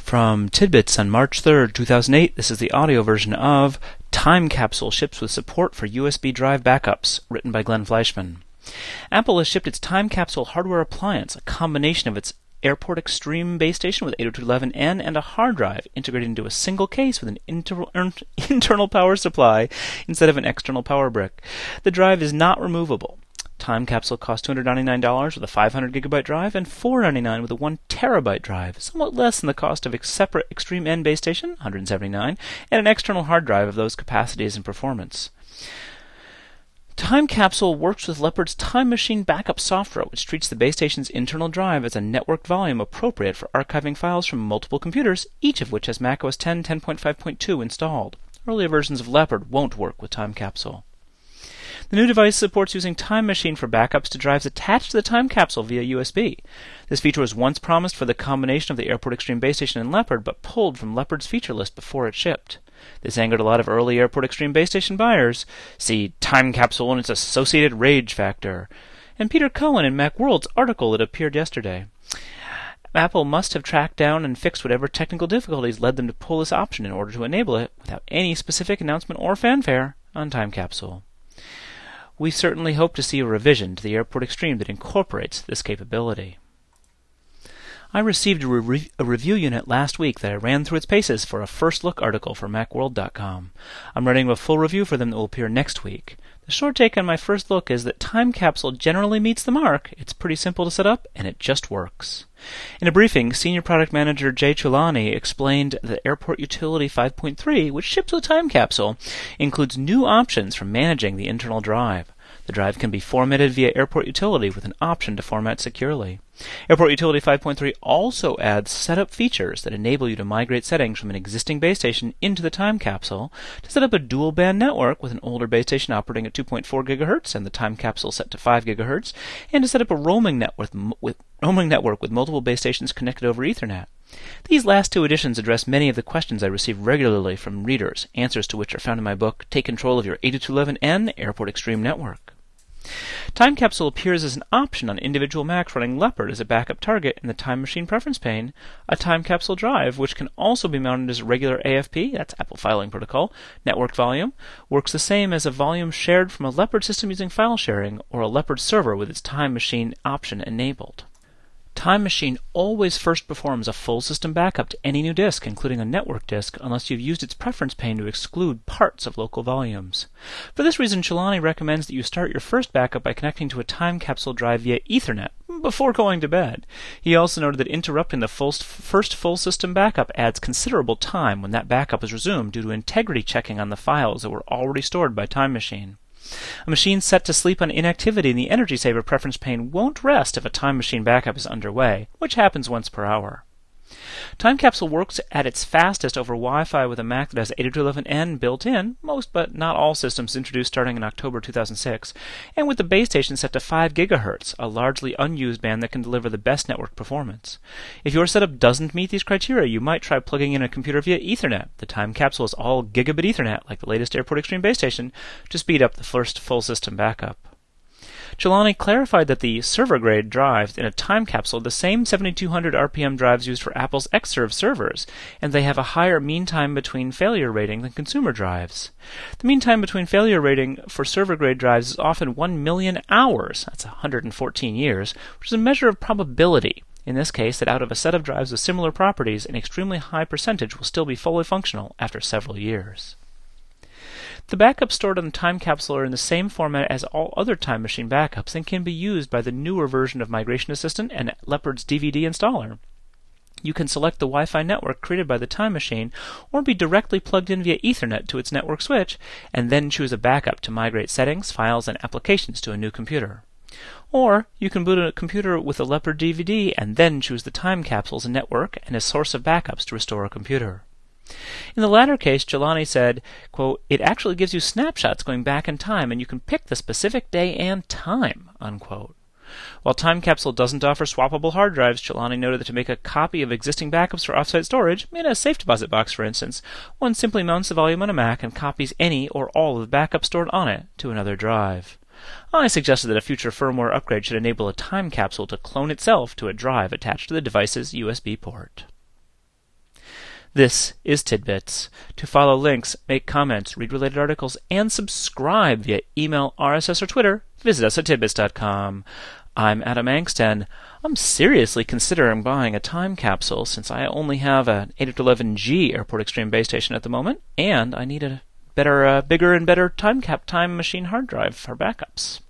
From Tidbits on March 3rd, 2008, this is the audio version of Time Capsule Ships with Support for USB Drive Backups, written by Glenn Fleischman. Apple has shipped its Time Capsule hardware appliance, a combination of its Airport Extreme base station with 802.11n and a hard drive integrated into a single case with an internal power supply instead of an external power brick. The drive is not removable. Time Capsule costs $299 with a 500 gigabyte drive and $499 with a 1 terabyte drive, somewhat less than the cost of a separate Extreme N base station, $179, and an external hard drive of those capacities and performance. Time Capsule works with Leopard's Time Machine backup software, which treats the base station's internal drive as a networked volume appropriate for archiving files from multiple computers, each of which has macOS 10 10.5.2 installed. Earlier versions of Leopard won't work with Time Capsule. The new device supports using Time Machine for backups to drives attached to the Time Capsule via USB. This feature was once promised for the combination of the Airport Extreme base station and Leopard, but pulled from Leopard's feature list before it shipped. This angered a lot of early Airport Extreme base station buyers. See Time Capsule and its associated rage factor. And Peter Cohen in Macworld's article that appeared yesterday. Apple must have tracked down and fixed whatever technical difficulties led them to pull this option in order to enable it, without any specific announcement or fanfare, on Time Capsule. We certainly hope to see a revision to the Airport Extreme that incorporates this capability. I received a review unit last week that I ran through its paces for a first look article for Macworld.com. I'm writing a full review for them that will appear next week. The short take on my first look is that Time Capsule generally meets the mark. It's pretty simple to set up, and it just works. In a briefing, Senior Product Manager Jay Chulani explained that Airport Utility 5.3, which ships with Time Capsule, includes new options for managing the internal drive. The drive can be formatted via Airport Utility with an option to format securely. Airport Utility 5.3 also adds setup features that enable you to migrate settings from an existing base station into the Time Capsule, to set up a dual-band network with an older base station operating at 2.4 GHz and the Time Capsule set to 5 GHz, and to set up a roaming network with multiple base stations connected over Ethernet. These last two additions address many of the questions I receive regularly from readers, answers to which are found in my book, Take Control of Your 802.11n Airport Extreme Network. Time Capsule appears as an option on individual Macs running Leopard as a backup target in the Time Machine preference pane. A Time Capsule drive, which can also be mounted as a regular AFP, that's Apple Filing Protocol, networked volume, works the same as a volume shared from a Leopard system using file sharing, or a Leopard server with its Time Machine option enabled. Time Machine always first performs a full system backup to any new disk, including a network disk, unless you've used its preference pane to exclude parts of local volumes. For this reason, Chulani recommends that you start your first backup by connecting to a Time Capsule drive via Ethernet before going to bed. He also noted that interrupting the first full system backup adds considerable time when that backup is resumed due to integrity checking on the files that were already stored by Time Machine. A machine set to sleep on inactivity in the Energy Saver preference pane won't rest if a Time Machine backup is underway, which happens once per hour. Time Capsule works at its fastest over Wi-Fi with a Mac that has 802.11n built in, most but not all systems introduced starting in October 2006, and with the base station set to 5 GHz, a largely unused band that can deliver the best network performance. If your setup doesn't meet these criteria, you might try plugging in a computer via Ethernet. The Time Capsule is all gigabit Ethernet, like the latest Airport Extreme base station, to speed up the first full system backup. Chulani clarified that the server-grade drives in a Time Capsule are the same 7200 RPM drives used for Apple's Xserve servers, and they have a higher mean time between failure rating than consumer drives. The mean time between failure rating for server-grade drives is often 1 million hours, that's 114 years, which is a measure of probability. In this case, that out of a set of drives with similar properties, an extremely high percentage will still be fully functional after several years. The backups stored on the Time Capsule are in the same format as all other Time Machine backups and can be used by the newer version of Migration Assistant and Leopard's DVD installer. You can select the Wi-Fi network created by the Time Machine, or be directly plugged in via Ethernet to its network switch, and then choose a backup to migrate settings, files, and applications to a new computer. Or you can boot a computer with a Leopard DVD and then choose the Time Capsule as a network and a source of backups to restore a computer. In the latter case, Chulani said, quote, "It actually gives you snapshots going back in time, and you can pick the specific day and time," unquote. While Time Capsule doesn't offer swappable hard drives, Chulani noted that to make a copy of existing backups for offsite storage, in a safe deposit box for instance, one simply mounts the volume on a Mac and copies any or all of the backups stored on it to another drive. I suggested that a future firmware upgrade should enable a Time Capsule to clone itself to a drive attached to the device's USB port. This is Tidbits. To follow links, make comments, read related articles, and subscribe via email, RSS, or Twitter, visit us at tidbits.com. I'm Adam Angst, and I'm seriously considering buying a time capsule since I only have an 811G Airport Extreme base station at the moment, and I need a bigger and better time machine hard drive for backups.